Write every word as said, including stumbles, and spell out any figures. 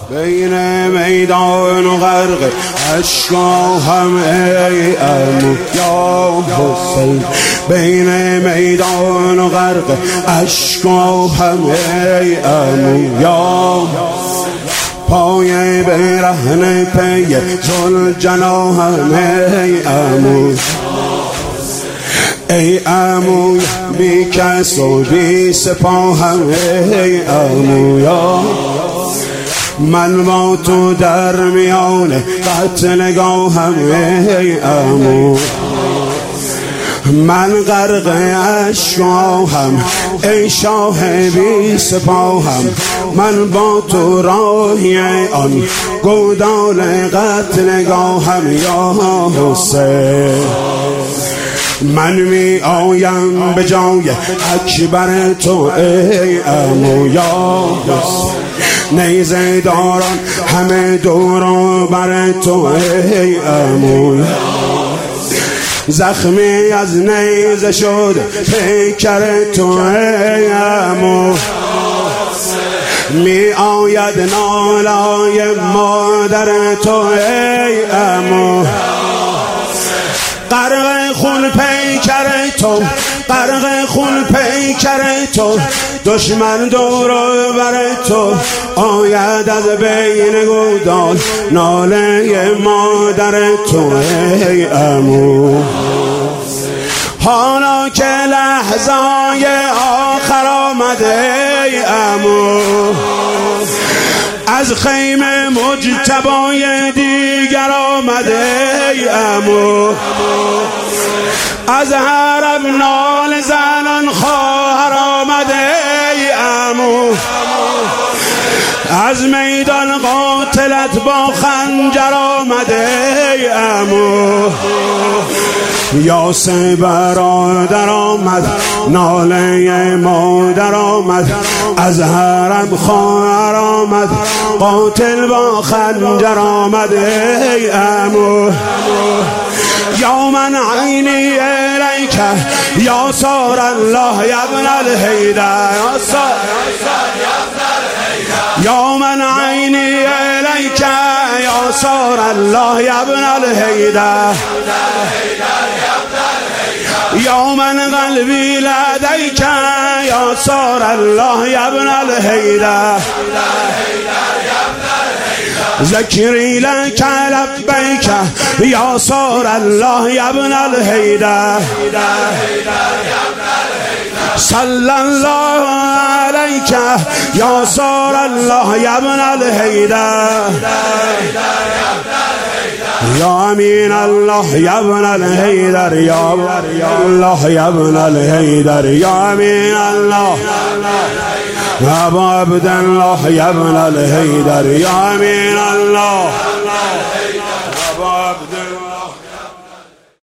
بین میدان و غرق اشکا هم ای عمو یا حسین، بین میدان و غرق اشکا هم ای عمو یا پای برهنه پی ذوالجلال هم ای عمو، ای عمو بی کس و بی سپاهم ای عمو یا من با تو در میان قتلگاهم ای عمو، من غرق اشکاهم ای شاه بی سپاهم، من با تو راهی آن گودال قتلگاهم یا حسین، من می آیم به جای اکبر تو ای عمو یا حسین، نیزه داران همه دور بر تو ای عمو، زخمی از نیزه شد پیکر تو ای عمو، می آید نالای مادر تو ای عمو، غرق خون پیکر تو، غرق خون پیکر تو، دشمن دور بر تو آید از بین گودال ناله مادر تو ای عمو، حالا که لحظای آخر آمده ای عمو، از خیمه مجتبای دیگر آمده ای عمو، از حرم نال زنان خواهر آمده ای عمو، از میدان قاتلت با خنجر آمده ای عمو، یاسه برادر آمد ناله مادر آمد، از حرم خواهر آمد قاتل با خنجر آمد ای عمو، یا من عینی الیک یا سار الله یا ابن الحیدر، یا من عینی الیک یا سار الله یا ابن الحیدر، یا من قلبی لدیک یا سار الله یا ابن الحیدر، ذکری لک لبیک یا سار الله یا ابن الحیدر، صلی الله علیک یا سار الله یا ابن الحیدر، یا امین الله یا ابن الحیدر، یا الله یا ابن الحیدر، یا امین الله ابا عبدالله یا ابن الحیدر، یا امین الله